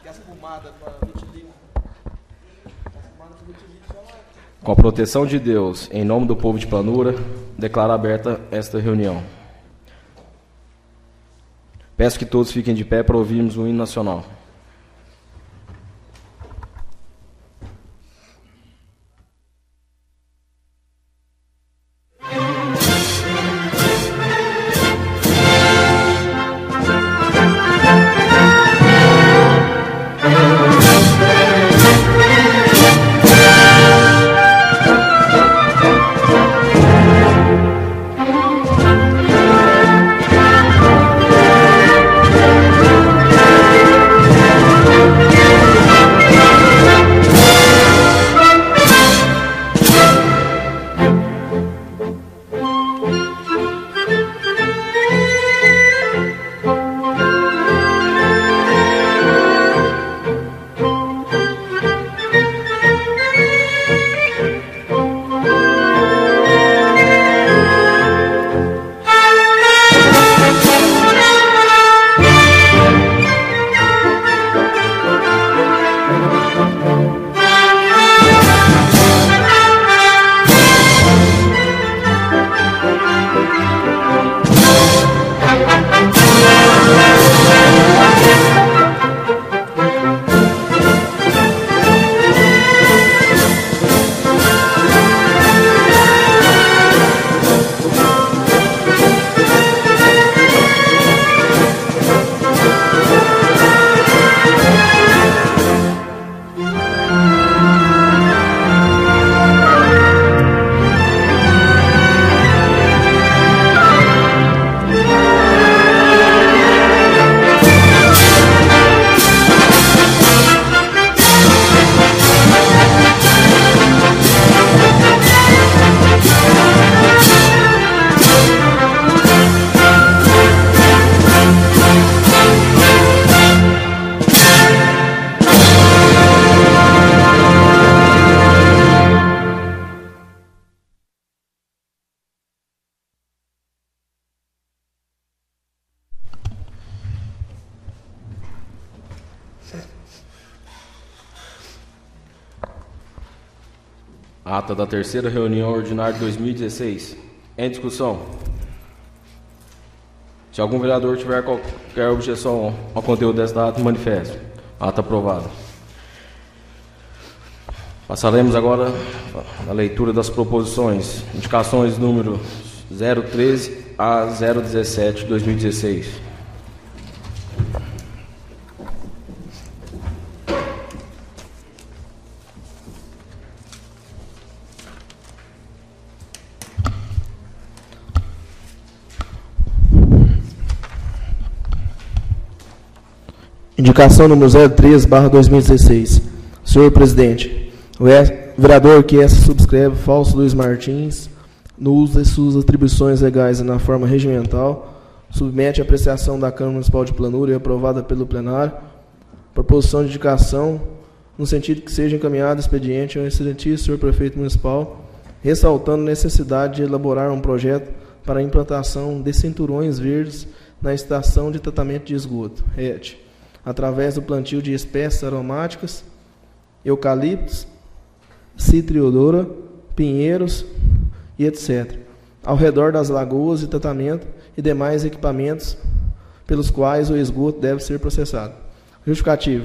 Com a proteção de Deus, em nome do povo de Planura, declaro aberta esta reunião. Peço que todos fiquem de pé para ouvirmos o hino nacional. Ata da terceira reunião ordinária de 2016. Em discussão. Se algum vereador tiver qualquer objeção ao conteúdo desta ata, manifeste. Ata aprovada. Passaremos agora à leitura das proposições. Indicações número 013 a 017 de 2016. Indicação número 03/2016. Senhor presidente, o vereador que essa subscreve, Fausto Luiz Martins, no uso de suas atribuições legais e na forma regimental, submete à apreciação da Câmara Municipal de Planura e aprovada pelo plenário, proposição de indicação, no sentido que seja encaminhado expediente ao excelentíssimo senhor prefeito municipal, ressaltando a necessidade de elaborar um projeto para a implantação de cinturões verdes na estação de tratamento de esgoto, RET, através do plantio de espécies aromáticas, eucaliptos, citriodora, pinheiros e etc., ao redor das lagoas de tratamento e demais equipamentos pelos quais o esgoto deve ser processado. Justificativo.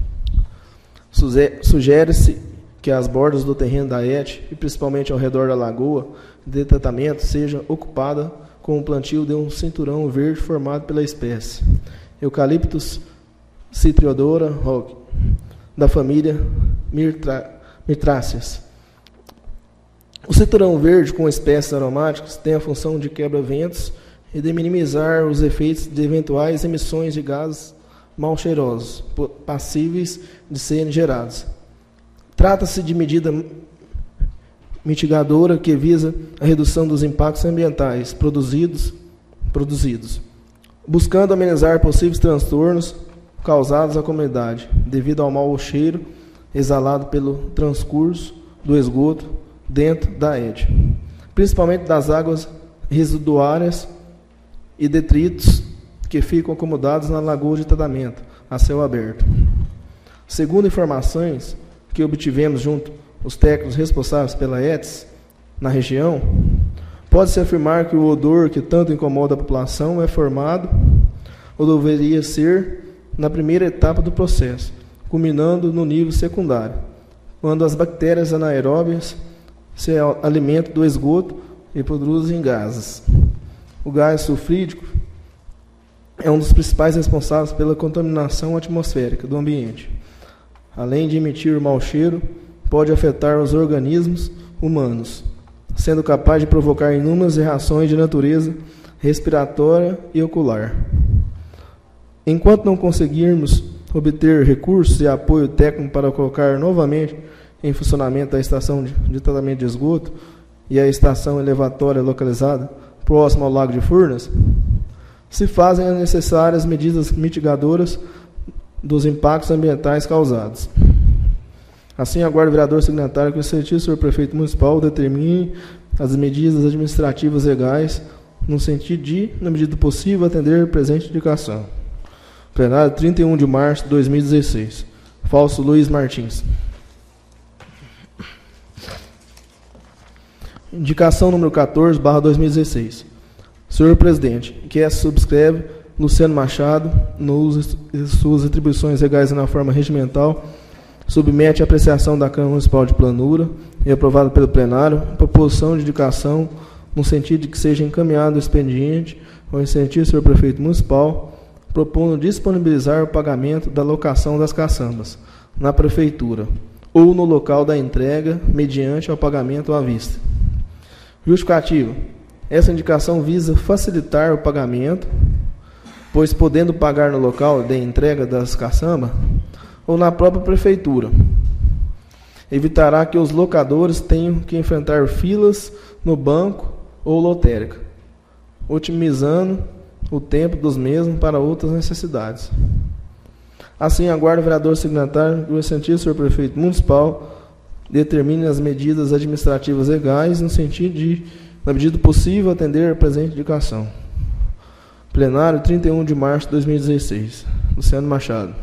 Sugere-se que as bordas do terreno da ET, e principalmente ao redor da lagoa de tratamento, seja ocupada com o plantio de um cinturão verde formado pela espécie Eucaliptus citriodora da família Myrtáceas. O cinturão verde com espécies aromáticas tem a função de quebra-ventos e de minimizar os efeitos de eventuais emissões de gases mal cheirosos, passíveis de serem gerados. Trata-se de medida mitigadora que visa a redução dos impactos ambientais produzidos, buscando amenizar possíveis transtornos causados à comunidade, devido ao mau cheiro exalado pelo transcurso do esgoto dentro da ED, principalmente das águas residuárias e detritos que ficam acomodados na lagoa de tratamento, a céu aberto. Segundo informações que obtivemos junto aos técnicos responsáveis pela ETS na região, pode-se afirmar que o odor que tanto incomoda a população é formado, ou deveria ser, na primeira etapa do processo, culminando no nível secundário, quando as bactérias anaeróbias se alimentam do esgoto e produzem gases. O gás sulfídrico é um dos principais responsáveis pela contaminação atmosférica do ambiente. Além de emitir mau cheiro, pode afetar os organismos humanos, sendo capaz de provocar inúmeras reações de natureza respiratória e ocular. Enquanto não conseguirmos obter recursos e apoio técnico para colocar novamente em funcionamento a estação de tratamento de esgoto e a estação elevatória localizada próxima ao Lago de Furnas, se fazem as necessárias medidas mitigadoras dos impactos ambientais causados. Assim, aguardo o vereador signatário que o excelentíssimo senhor prefeito municipal determine as medidas administrativas legais no sentido de, na medida do possível, atender a presente indicação. Plenário, 31 de março de 2016. Falso Luiz Martins. Indicação número 14, /2016. Senhor presidente, que subscreve Luciano Machado, no uso de suas atribuições legais e na forma regimental, submete à apreciação da Câmara Municipal de Planura e aprovado pelo plenário, proposição de indicação no sentido de que seja encaminhado o expediente ao excelentíssimo senhor prefeito municipal, propondo disponibilizar o pagamento da locação das caçambas na prefeitura ou no local da entrega, mediante ao pagamento à vista. Justificativa. Essa indicação visa facilitar o pagamento, pois podendo pagar no local de entrega das caçambas ou na própria prefeitura, evitará que os locadores tenham que enfrentar filas no banco ou lotérica, otimizando o tempo dos mesmos para outras necessidades. Assim, aguardo o vereador signatário do excelentíssimo senhor prefeito municipal determine as medidas administrativas legais no sentido de, na medida possível, atender a presente indicação. Plenário, 31 de março de 2016. Luciano Machado.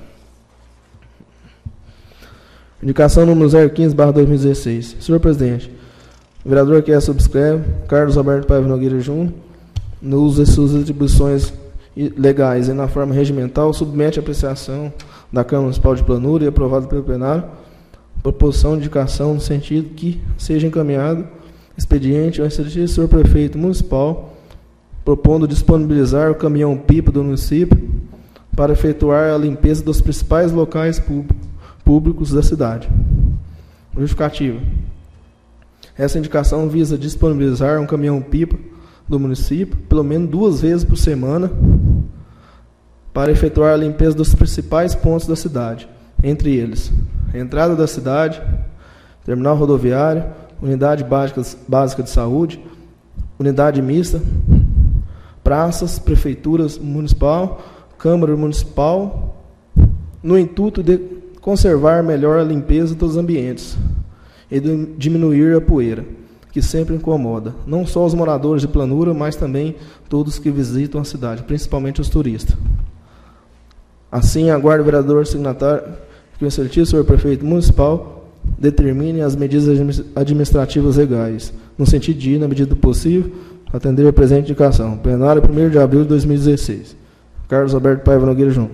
Indicação número 015/2016. Senhor presidente, o vereador que subscreve, Carlos Alberto Paiva Nogueira Júnior, no uso de suas atribuições legais e na forma regimental, submete à apreciação da Câmara Municipal de Planura e aprovado pelo plenário, proposição de indicação no sentido que seja encaminhado expediente ao excelentíssimo senhor prefeito municipal, propondo disponibilizar o caminhão-pipa do município para efetuar a limpeza dos principais locais públicos da cidade. Justificativa. Essa indicação visa disponibilizar um caminhão-pipa do município, pelo menos 2 vezes por semana, para efetuar a limpeza dos principais pontos da cidade, entre eles, a entrada da cidade, terminal rodoviário, unidade básica de saúde, unidade mista, praças, prefeituras municipal, Câmara Municipal, no intuito de conservar melhor a limpeza dos ambientes e de diminuir a poeira, que sempre incomoda, não só os moradores de Planura, mas também todos que visitam a cidade, principalmente os turistas. Assim, aguardo o vereador signatário que o excelentíssimo senhor prefeito municipal determine as medidas administrativas legais, no sentido de, na medida do possível, atender a presente indicação. Plenário, 1º de abril de 2016. Carlos Alberto Paiva Nogueira Júnior.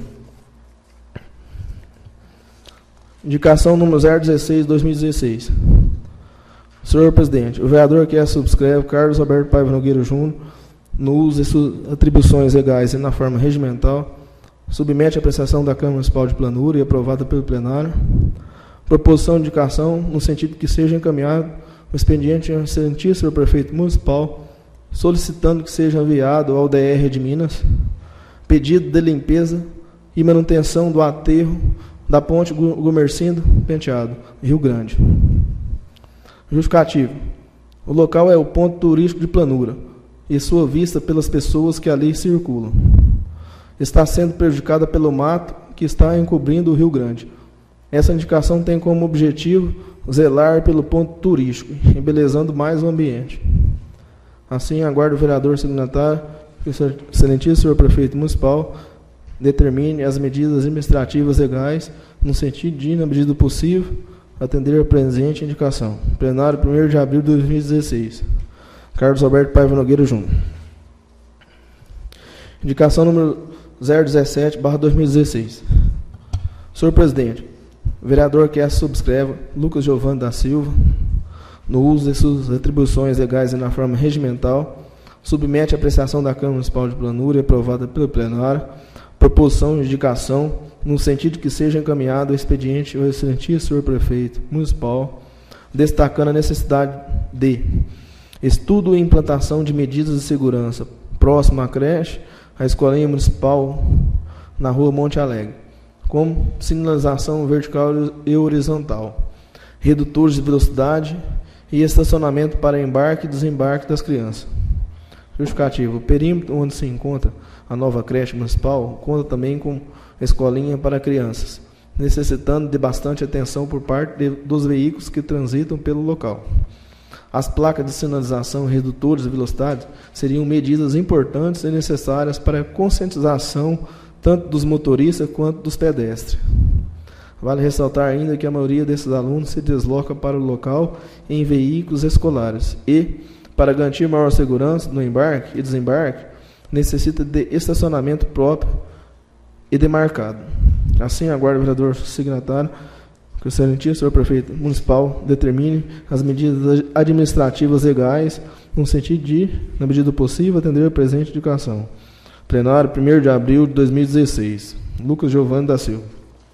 Indicação número 016/2016. Senhor presidente, o vereador que subscreve, Carlos Alberto Paiva Nogueira Júnior, no uso de suas atribuições legais e na forma regimental, submete à apreciação da Câmara Municipal de Planura e aprovada pelo plenário, proposição de indicação no sentido que seja encaminhado o expediente ao excelentíssimo senhor prefeito municipal, solicitando que seja enviado ao DR de Minas pedido de limpeza e manutenção do aterro da ponte Gumercindo Penteado, Rio Grande. Justificativo. O local é o ponto turístico de Planura e sua vista pelas pessoas que ali circulam está sendo prejudicada pelo mato que está encobrindo o Rio Grande. Essa indicação tem como objetivo zelar pelo ponto turístico, embelezando mais o ambiente. Assim, aguardo o vereador signatário que o excelentíssimo senhor prefeito municipal determine as medidas administrativas legais no sentido de, na medida do possível, atender a presente indicação. Plenário, 1º de abril de 2016. Carlos Alberto Paiva Nogueira Júnior. Indicação número 017/2016. Senhor presidente, o vereador que subscreve, Lucas Giovanni da Silva, no uso de suas atribuições legais e na forma regimental, submete à apreciação da Câmara Municipal de Planura e aprovada pelo plenário, proposição de indicação no sentido que seja encaminhado o expediente ao excelentíssimo senhor prefeito municipal, destacando a necessidade de estudo e implantação de medidas de segurança próximo à creche, à escolinha municipal na rua Monte Alegre, como sinalização vertical e horizontal, redutores de velocidade e estacionamento para embarque e desembarque das crianças. Justificativo: o perímetro onde se encontra a nova creche municipal conta também com escolinha para crianças, necessitando de bastante atenção por parte dos veículos que transitam pelo local. As placas de sinalização e redutores de velocidade seriam medidas importantes e necessárias para a conscientização tanto dos motoristas quanto dos pedestres. Vale ressaltar ainda que a maioria desses alunos se desloca para o local em veículos escolares e, para garantir maior segurança no embarque e desembarque, necessita de estacionamento próprio e demarcado. Assim, aguardo o vereador signatário que o excelentíssimo senhor prefeito municipal determine as medidas administrativas legais no sentido de, na medida do possível, atender a presente indicação. Plenário, 1º de abril de 2016. Lucas Giovanni da Silva.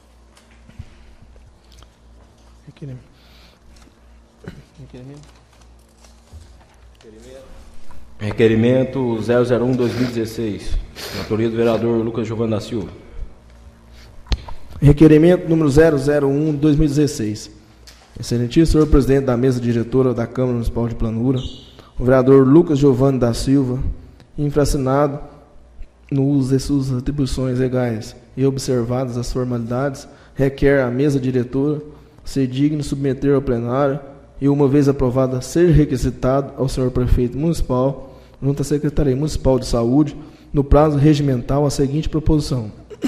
Requerimento 001/2016. Autoria do vereador Lucas Giovanni da Silva. Requerimento número 001/2016. Excelentíssimo senhor presidente da mesa diretora da Câmara Municipal de Planura, o vereador Lucas Giovanni da Silva, infracionado no uso de suas atribuições legais e observadas as formalidades, requer à mesa diretora ser digno de submeter ao plenário e, uma vez aprovada, ser requisitado ao senhor prefeito municipal, junto à Secretaria Municipal de Saúde, no prazo regimental, a seguinte proposição.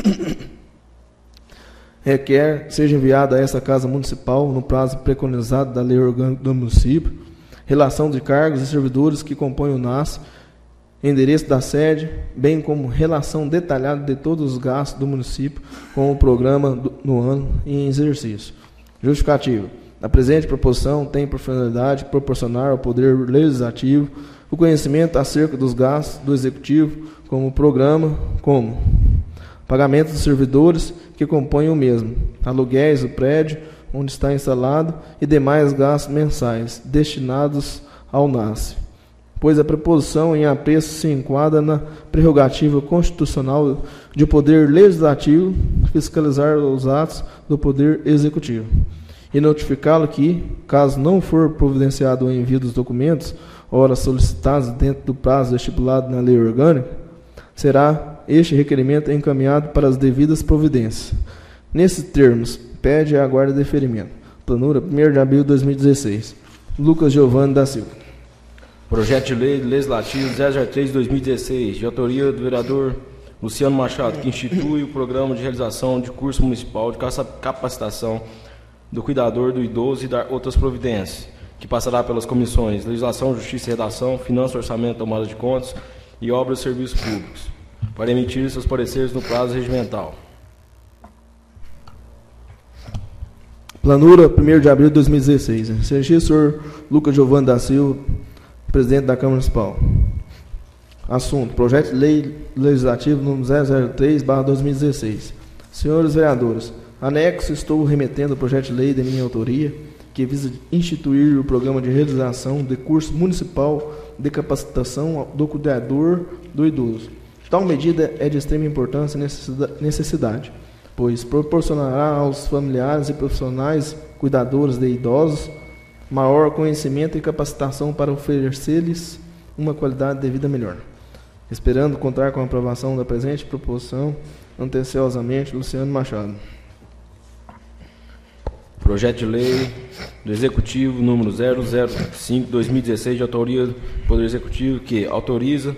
Requer seja enviada a essa Casa Municipal, no prazo preconizado da Lei Orgânica do Município, relação de cargos e servidores que compõem o NAS, endereço da sede, bem como relação detalhada de todos os gastos do município com o programa no ano em exercício. Justificativo: a presente proposição tem por finalidade proporcionar ao Poder Legislativo o conhecimento acerca dos gastos do Executivo como programa, como pagamento dos servidores que compõem o mesmo, aluguéis do prédio onde está instalado e demais gastos mensais destinados ao NAS, pois a preposição em apreço se enquadra na prerrogativa constitucional de Poder Legislativo fiscalizar os atos do Poder Executivo e notificá-lo que, caso não for providenciado o envio dos documentos, ora solicitados dentro do prazo estipulado na Lei Orgânica, será este requerimento encaminhado para as devidas providências. Nesses termos, pede a aguarda de deferimento. Planura, 1º de abril de 2016. Lucas Giovanni da Silva. Projeto de Lei Legislativo 003/2016, de autoria do vereador Luciano Machado, que institui o programa de realização de curso municipal de capacitação do cuidador do idoso e dar outras providências, que passará pelas comissões Legislação, Justiça e Redação, Finanças, Orçamento, Tomada de Contas e Obras e Serviços Públicos, para emitir seus pareceres no prazo regimental. Planura, 1º de abril de 2016. Excelentíssimo senhor Lucas Giovanni da Silva, presidente da Câmara Municipal. Assunto: Projeto de Lei Legislativo número 003/2016. Senhores vereadores, anexo estou remetendo o projeto de lei de minha autoria, que visa instituir o programa de realização de curso municipal de capacitação do cuidador do idoso. Tal medida é de extrema importância e necessidade, pois proporcionará aos familiares e profissionais cuidadores de idosos maior conhecimento e capacitação para oferecer-lhes uma qualidade de vida melhor. Esperando contar com a aprovação da presente proposição, atenciosamente, Luciano Machado. Projeto de Lei do Executivo número 005/2016, de autoria do Poder Executivo, que autoriza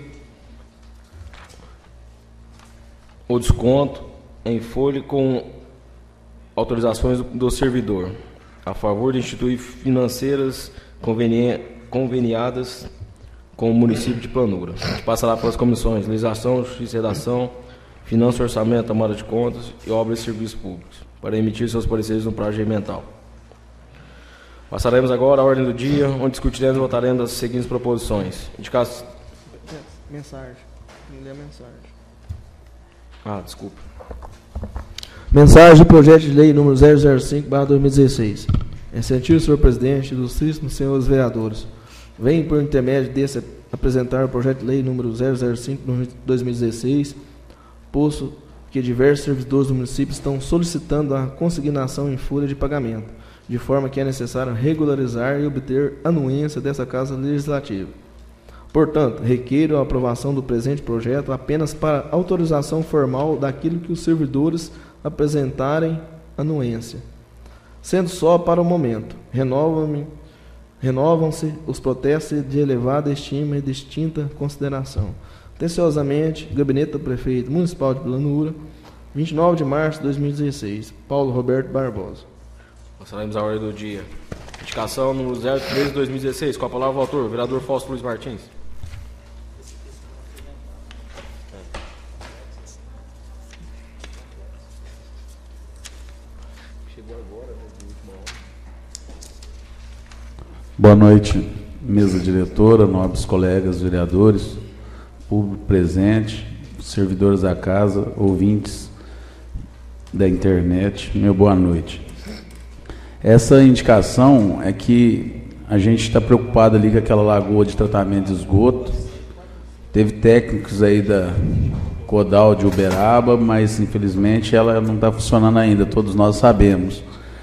o desconto em folha com autorizações do servidor. A favor de instituir financeiras conveniadas com o município de Planura. A gente passará pelas comissões Legislação, Justiça e Redação, Finanças, Orçamento, Tomada de Contas e Obras e Serviços Públicos, para emitir seus pareceres no prazo regimental. Passaremos agora à ordem do dia, onde discutiremos e votaremos as seguintes proposições. Mensagem. Me lê a mensagem. Desculpa. Mensagem do projeto de lei número 005/2016. Em sentido, senhor presidente, ilustríssimos senhores vereadores, venho por intermédio desse apresentar o projeto de lei número 005/2016, posto que diversos servidores do município estão solicitando a consignação em folha de pagamento, de forma que é necessário regularizar e obter anuência dessa Casa Legislativa. Portanto, requeiro a aprovação do presente projeto apenas para autorização formal daquilo que os servidores apresentarem anuência. Sendo só para o momento, renovam-se os protestos de elevada estima e distinta consideração. Atenciosamente, Gabinete do Prefeito Municipal de Planura, 29 de março de 2016. Paulo Roberto Barbosa. Passaremos a ordem do dia. Indicação número 03/2016. Com a palavra o autor, vereador Fausto Luiz Martins. Boa noite, mesa diretora, nobres colegas vereadores, público presente, servidores da casa, ouvintes da internet, meu boa noite. Essa indicação é que a gente está preocupado ali com aquela lagoa de tratamento de esgoto. Teve técnicos aí da Codal de Uberaba, mas infelizmente ela não está funcionando ainda, todos nós sabemos.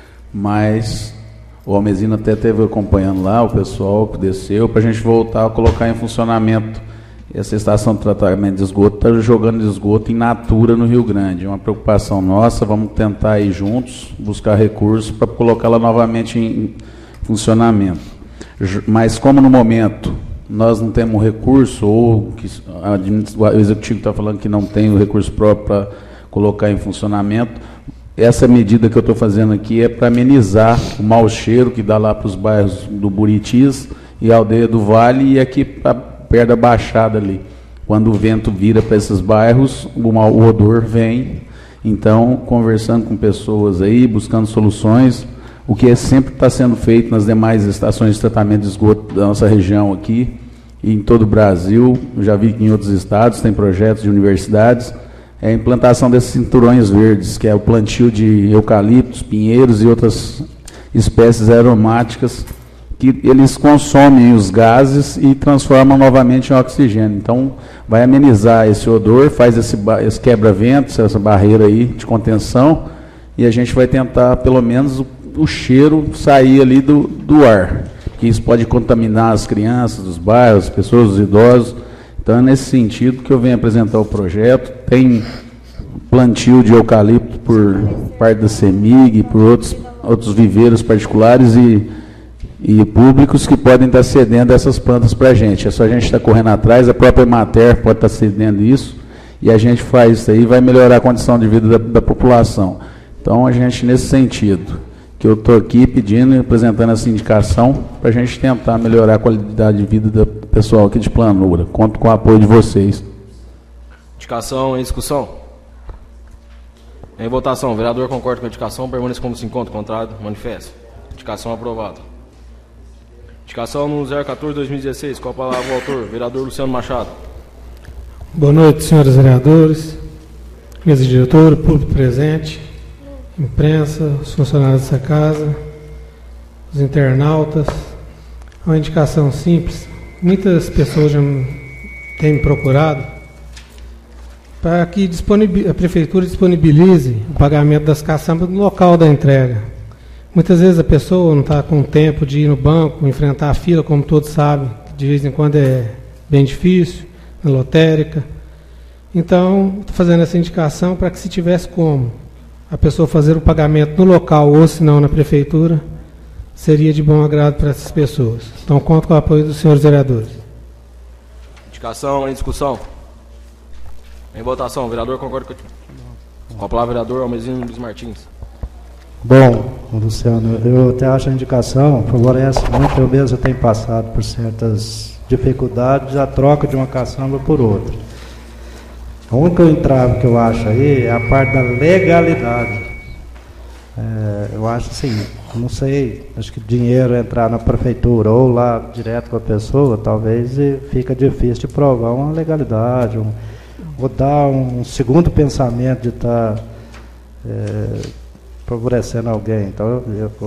Mas o Almezino até esteve acompanhando lá, o pessoal que desceu, para a gente voltar a colocar em funcionamento. Essa estação de tratamento de esgoto está jogando esgoto em natura no Rio Grande. É uma preocupação nossa, vamos tentar ir juntos, buscar recursos para colocá-la novamente em funcionamento. Mas como no momento nós não temos recurso, ou que o executivo está falando que não tem o recurso próprio para colocar em funcionamento, essa medida que eu estou fazendo aqui é para amenizar o mau cheiro que dá lá para os bairros do Buritis e a Aldeia do Vale e aqui perto da Baixada ali. Quando o vento vira para esses bairros, o odor vem. Então, conversando com pessoas aí, buscando soluções, o que sempre está sendo feito nas demais estações de tratamento de esgoto da nossa região aqui e em todo o Brasil. Eu já vi que em outros estados tem projetos de universidades. É a implantação desses cinturões verdes, que é o plantio de eucaliptos, pinheiros e outras espécies aromáticas, que eles consomem os gases e transformam novamente em oxigênio. Então, vai amenizar esse odor, faz esse quebra-ventos, essa barreira aí de contenção, e a gente vai tentar, pelo menos, o cheiro sair ali do ar, que isso pode contaminar as crianças dos bairros, as pessoas, os idosos. Então, é nesse sentido que eu venho apresentar o projeto. Tem plantio de eucalipto por parte da CEMIG, por outros viveiros particulares e públicos que podem estar cedendo essas plantas para a gente. É só a gente estar correndo atrás, a própria Emater pode estar cedendo isso, e a gente faz isso aí, vai melhorar a condição de vida da população. Então, a gente, nesse sentido, que eu estou aqui pedindo e apresentando essa indicação para a gente tentar melhorar a qualidade de vida do pessoal aqui de Planura. Conto com o apoio de vocês. Indicação em discussão. Em votação, vereador concorda com a indicação, permaneça como se encontra, contrário, manifesto. Indicação aprovada. Indicação no 014/2016, com a palavra o autor, vereador Luciano Machado. Boa noite, senhores vereadores, mesa diretora, público presente, imprensa, os funcionários dessa casa, os internautas. Uma indicação simples. Muitas pessoas já têm me procurado para que a prefeitura disponibilize o pagamento das caçambas no local da entrega. Muitas vezes a pessoa não está com tempo de ir no banco, enfrentar a fila, como todos sabem, que de vez em quando é bem difícil, na lotérica. Então, estou fazendo essa indicação para que, se tivesse como a pessoa fazer o pagamento no local ou, se não, na prefeitura, seria de bom agrado para essas pessoas. Então, conto com o apoio dos senhores vereadores. Indicação em discussão. Em votação, vereador concorda com a palavra, vereador Almezino Luiz Martins. Bom, Luciano, eu até acho a indicação favorece muito. Eu mesmo tenho passado por certas dificuldades, a troca de uma caçamba por outra. O único entrave que eu acho aí é a parte da legalidade. Eu acho assim, não sei, acho que dinheiro entrar na prefeitura ou lá direto com a pessoa, talvez fica difícil de provar uma legalidade, ou dar um segundo pensamento de estar favorecendo alguém. Então,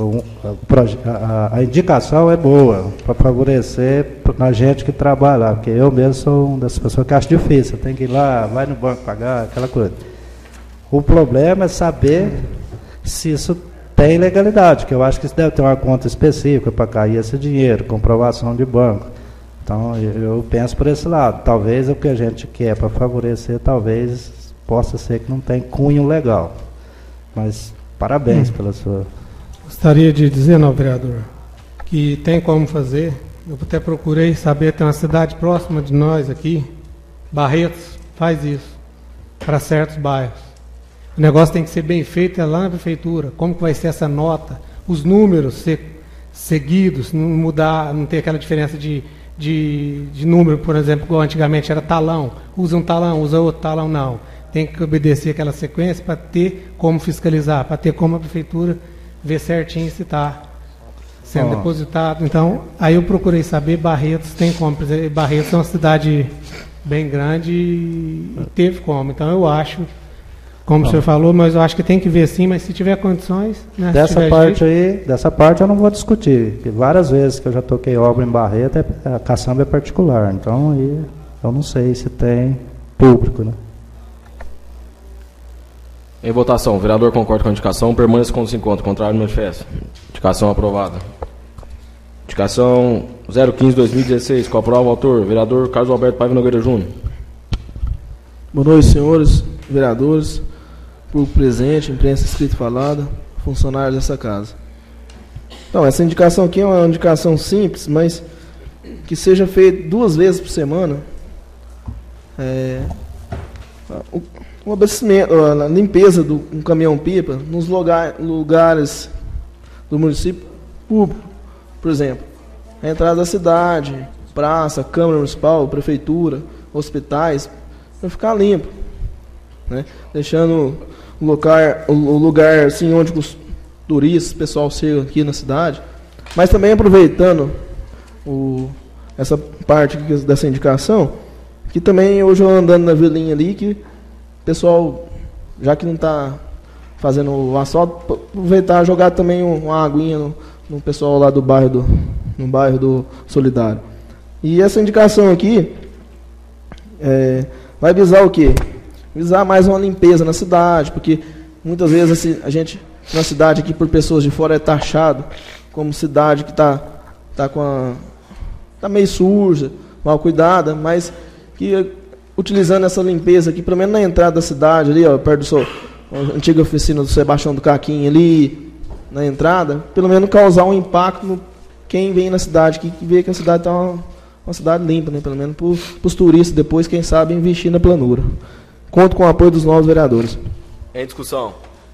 a indicação é boa para favorecer a gente que trabalha lá, porque eu mesmo sou uma das pessoas que acho difícil, tem que ir lá, vai no banco pagar, aquela coisa. O problema é saber se isso tem legalidade, que eu acho que isso deve ter uma conta específica para cair esse dinheiro, comprovação de banco. Então, eu penso por esse lado. Talvez o que a gente quer para favorecer, talvez possa ser que não tem cunho legal. Mas parabéns pela sua... Gostaria de dizer, não, vereador, que tem como fazer. Eu até procurei saber, tem uma cidade próxima de nós aqui, Barretos, faz isso, para certos bairros. O negócio tem que ser bem feito, é lá na prefeitura. Como que vai ser essa nota? Os números ser seguidos, não mudar, não ter aquela diferença de número, por exemplo, igual antigamente era talão. Usa um talão, usa outro talão, não. Tem que obedecer aquela sequência para ter como fiscalizar, para ter como a prefeitura ver certinho se está sendo depositado. Então, aí eu procurei saber, Barretos tem como. Barretos é uma cidade bem grande e teve como. Então, eu acho... Como o senhor falou, mas eu acho que tem que ver sim, mas se tiver condições... Né, dessa parte eu não vou discutir, porque várias vezes que eu já toquei obra em Barreto, a caçamba é particular, então aí eu não sei se tem público, né? Em votação, o vereador concorda com a indicação, permaneça como se encontra, contrário no manifesto. Indicação aprovada. Indicação 015-2016, com a prova, autor, vereador Carlos Alberto Paiva Nogueira Júnior. Boa noite, senhores vereadores, público presente, imprensa escrita e falada, funcionários dessa casa. Então, essa indicação aqui é uma indicação simples, mas que seja feita 2 vezes por semana. O abastecimento, a limpeza do um caminhão-pipa nos lugares do município público. Por exemplo, a entrada da cidade, praça, Câmara Municipal, Prefeitura, hospitais, para ficar limpo, né? Deixando o lugar assim, onde os turistas, o pessoal chega aqui na cidade, mas também aproveitando essa parte dessa indicação, que também hoje eu andando na vilinha ali, que o pessoal, já que não está fazendo o asfalto, aproveitar e jogar também uma aguinha no pessoal lá do bairro no bairro do Solidário. E essa indicação aqui vai visar o quê? Visar mais uma limpeza na cidade, porque muitas vezes a gente, na cidade aqui, por pessoas de fora, é taxado como cidade que está meio suja, mal cuidada, mas que utilizando essa limpeza aqui, pelo menos na entrada da cidade, ali, ó, perto da antiga oficina do Sebastião do Caquinho, ali na entrada, pelo menos causar um impacto no quem vem na cidade, que vê que a cidade está uma cidade limpa, né? Pelo menos para os turistas depois, quem sabe, investir na planura. Conto com o apoio dos novos vereadores. Em discussão.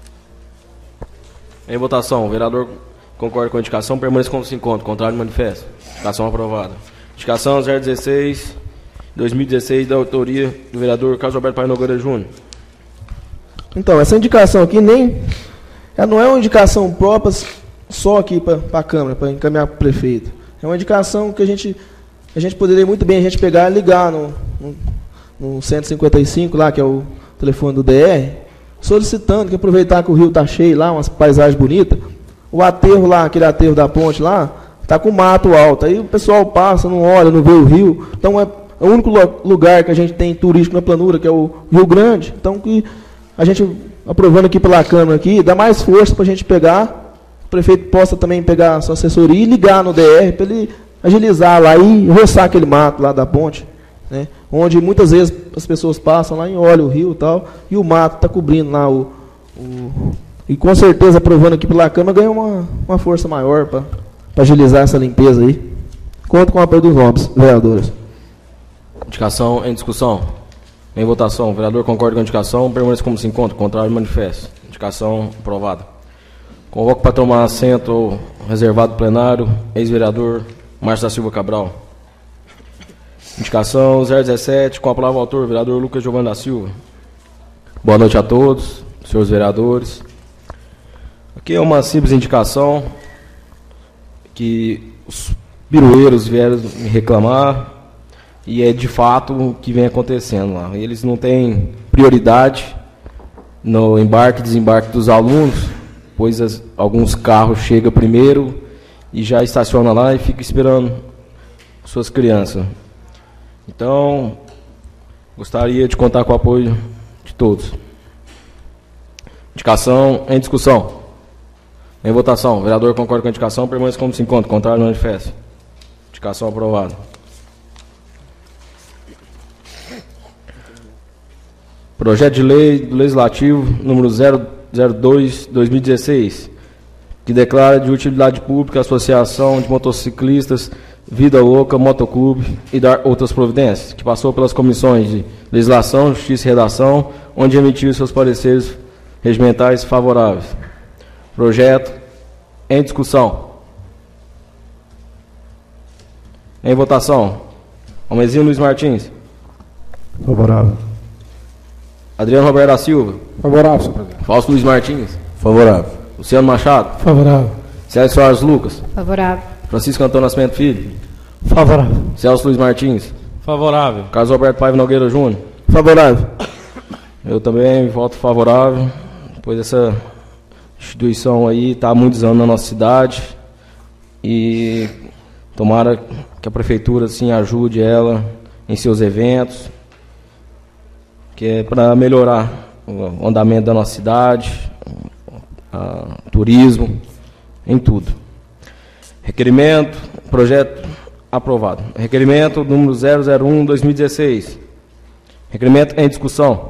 Em votação, o vereador concorda com a indicação, permaneça como se encontra, contrário do manifesto. Indicação aprovada. Indicação 016-2016, da autoria do vereador Carlos Alberto Paiva Nogueira Júnior. Então, essa indicação aqui ela não é uma indicação própria só aqui para a Câmara, para encaminhar para o prefeito. É uma indicação que a gente poderia muito bem pegar e ligar no 155 lá, que é o telefone do DR, solicitando que aproveitar que o rio está cheio lá, umas paisagens bonitas, o aterro lá, aquele aterro da ponte lá, está com mato alto. Aí o pessoal passa, não olha, não vê o rio. Então é o único lugar que a gente tem turístico na planura, que é o Rio Grande. Então que a gente, aprovando aqui pela Câmara, aqui, dá mais força para a gente pegar, o prefeito possa também pegar a sua assessoria e ligar no DR para ele agilizar lá e roçar aquele mato lá da ponte, né? Onde muitas vezes as pessoas passam lá e olham o rio e tal, e o mato está cobrindo lá e com certeza, aprovando aqui pela Câmara, ganha uma força maior para agilizar essa limpeza aí. Conto com o apoio dos novos vereadores. Indicação em discussão. Em votação, o vereador concorda com a indicação, permanece como se encontra, contrário do manifesto. Indicação aprovada. Convoco para tomar assento o reservado plenário, ex-vereador Márcio da Silva Cabral. Indicação 017, com a palavra o autor, vereador Lucas Giovanni da Silva. Boa noite a todos, senhores vereadores. Aqui é uma simples indicação que os pirueiros vieram me reclamar e é de fato o que vem acontecendo lá. Eles não têm prioridade no embarque e desembarque dos alunos, pois alguns carros chegam primeiro e já estacionam lá e ficam esperando suas crianças. Então, gostaria de contar com o apoio de todos. Indicação em discussão. Em votação. O vereador concorda com a indicação, permanece como se encontra. Contrário, não manifesta. Indicação aprovada. Projeto de lei do Legislativo número 002/2016, que declara de utilidade pública a Associação de Motociclistas Vida Louca Motoclube e dar outras providências, que passou pelas comissões de Legislação, Justiça e Redação, onde emitiu seus pareceres regimentais favoráveis. Projeto em discussão. Em votação. Almezinho Luiz Martins. Favorável. Adriano Roberto da Silva. Favorável, senhor presidente. Fausto Luiz Martins. Favorável. Luciano Machado. Favorável. Célio Soares Lucas. Favorável. Francisco Antônio Nascimento Filho. Favorável. Celso Luiz Martins. Favorável. Carlos Alberto Paiva Nogueira Júnior. Favorável. Eu também voto favorável, pois essa instituição aí está há muitos anos na nossa cidade e tomara que a prefeitura assim, ajude ela em seus eventos, que é para melhorar o andamento da nossa cidade, turismo, em tudo. Requerimento, projeto aprovado. Requerimento número 001/2016. Requerimento em discussão.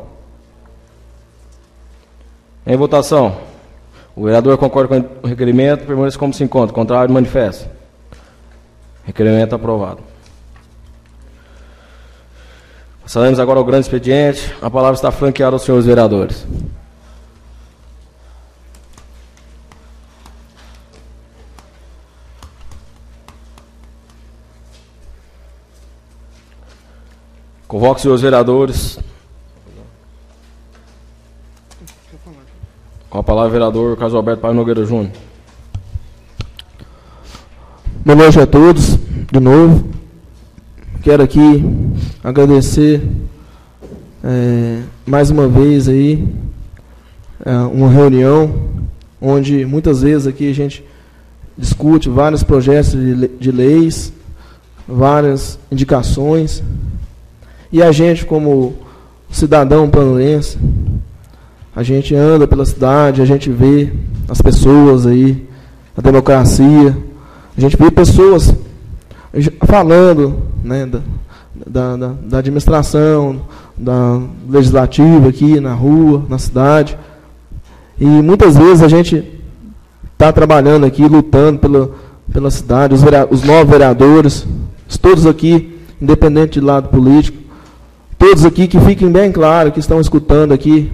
Em votação. O vereador concorda com o requerimento, permanece como se encontra. Contrário, manifesta. Requerimento aprovado. Passaremos agora ao grande expediente. A palavra está franqueada aos senhores vereadores. Convoco os senhores vereadores. Com a palavra, vereador Carlos Alberto Paiva Nogueira Júnior. Boa noite a todos, de novo. Quero aqui agradecer mais uma vez aí uma reunião onde muitas vezes aqui a gente discute vários projetos de leis, várias indicações, e a gente, como cidadão panulense, a gente anda pela cidade, a gente vê as pessoas aí, a democracia, a gente vê pessoas falando, né, da administração, da legislativa aqui na rua, na cidade, e muitas vezes a gente está trabalhando aqui, lutando pela cidade, os novos vereadores, todos aqui, independente de lado político, todos aqui que fiquem bem claro, que estão escutando aqui,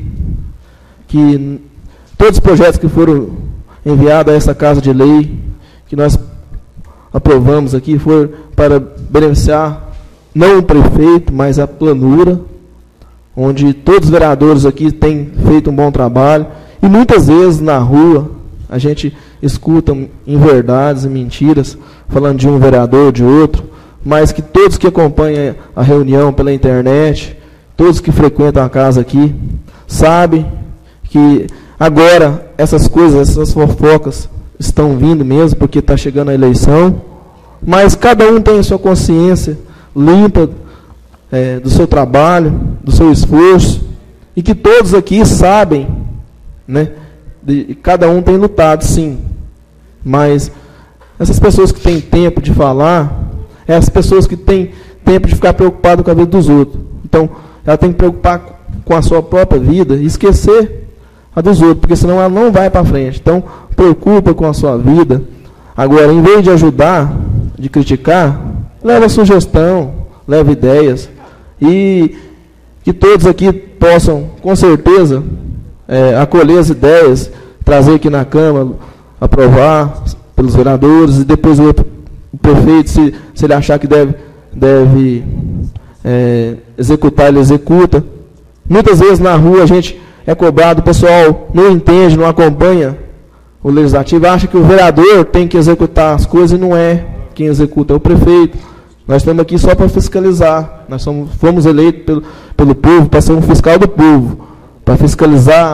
que todos os projetos que foram enviados a essa Casa de Lei, que nós aprovamos aqui, foram para beneficiar não o prefeito, mas a planura, onde todos os vereadores aqui têm feito um bom trabalho, e muitas vezes na rua a gente escuta inverdades e mentiras, falando de um vereador ou de outro, mas que todos que acompanham a reunião pela internet, todos que frequentam a casa aqui, sabem que agora essas coisas, essas fofocas estão vindo mesmo, porque está chegando a eleição, mas cada um tem a sua consciência limpa do seu trabalho, do seu esforço, e que todos aqui sabem, né, cada um tem lutado, sim, mas essas pessoas que têm tempo de falar, é as pessoas que têm tempo de ficar preocupado com a vida dos outros. Então, ela tem que preocupar com a sua própria vida e esquecer a dos outros, porque senão ela não vai para frente. Então, preocupa com a sua vida. Agora, em vez de ajudar, de criticar, leva sugestão, leva ideias, e que todos aqui possam, com certeza, acolher as ideias, trazer aqui na Câmara, aprovar pelos vereadores, e depois o prefeito, se ele achar que deve executar, ele executa. Muitas vezes na rua a gente é cobrado, o pessoal não entende, não acompanha o legislativo, acha que o vereador tem que executar as coisas, e não é quem executa, é o prefeito. Nós estamos aqui só para fiscalizar. Nós fomos eleitos pelo povo para ser um fiscal do povo, para fiscalizar,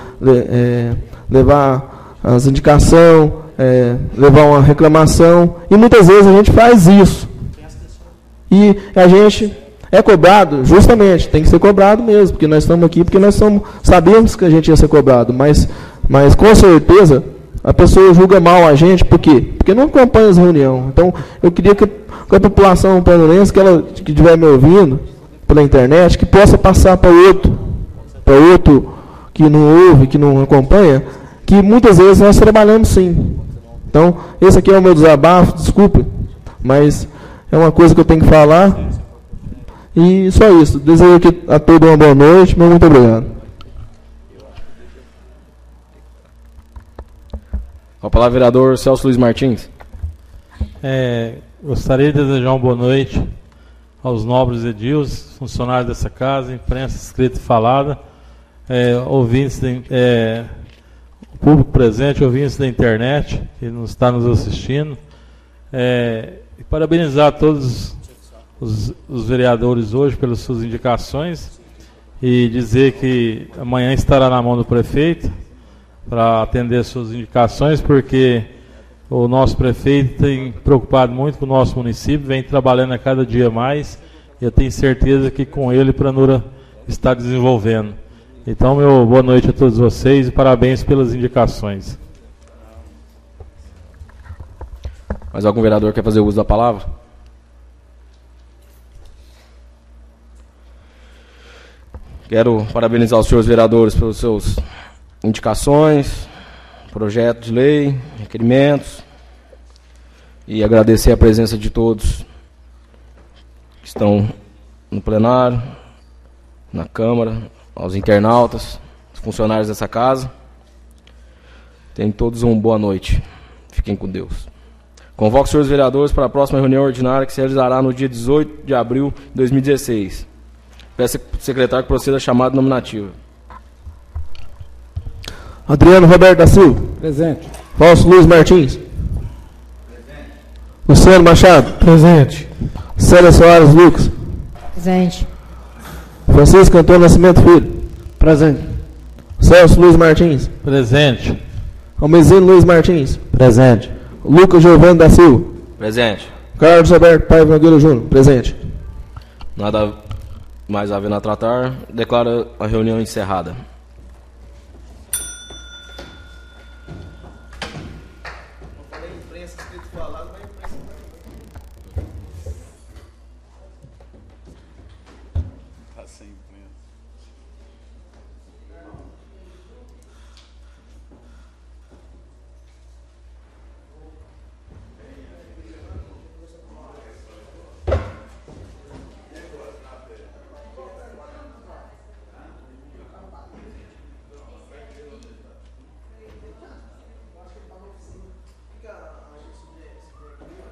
levar as indicações, levar uma reclamação. E muitas vezes a gente faz isso. E a gente é cobrado, justamente, tem que ser cobrado mesmo, porque nós estamos aqui, porque sabemos que a gente ia ser cobrado, mas com certeza a pessoa julga mal a gente, por quê? Porque não acompanha as reuniões. Então, eu queria que a população panorense, que estiver me ouvindo pela internet, que possa passar para outro que não ouve, que não acompanha, que muitas vezes nós trabalhamos sim. Então, esse aqui é o meu desabafo, desculpe, mas é uma coisa que eu tenho que falar. E só isso. Desejo aqui a todos uma boa noite, muito obrigado. Com a palavra, vereador Celso Luiz Martins. Gostaria de desejar uma boa noite aos nobres edils, funcionários dessa casa, imprensa escrita e falada, ouvintes, o público presente, ouvintes da internet, que está nos assistindo, e parabenizar todos os vereadores hoje pelas suas indicações, e dizer que amanhã estará na mão do prefeito para atender suas indicações, porque o nosso prefeito tem preocupado muito com o nosso município, vem trabalhando a cada dia mais, e eu tenho certeza que com ele Pranura está desenvolvendo. Então, meu boa noite a todos vocês e parabéns pelas indicações. Mais algum vereador quer fazer uso da palavra? Quero parabenizar os senhores vereadores pelos seus indicações, projeto de lei, requerimentos, e agradecer a presença de todos que estão no plenário, na Câmara, aos internautas, os funcionários dessa casa. Tenham todos uma boa noite. Fiquem com Deus. Convoco os senhores vereadores para a próxima reunião ordinária, que se realizará no dia 18 de abril de 2016. Peço ao secretário que proceda a chamada nominativa. Adriano Roberto da Silva. Presente. Fausto Luiz Martins. Presente. Luciano Machado. Presente. Célia Soares Lucas. Presente. Francisco Antônio Nascimento Filho. Presente. Celso Luiz Martins. Presente. Almezino Luiz Martins. Presente. Lucas Giovanni da Silva. Presente. Carlos Alberto Paiva Nogueira Júnior. Presente. Nada mais havendo a tratar, declaro a reunião encerrada.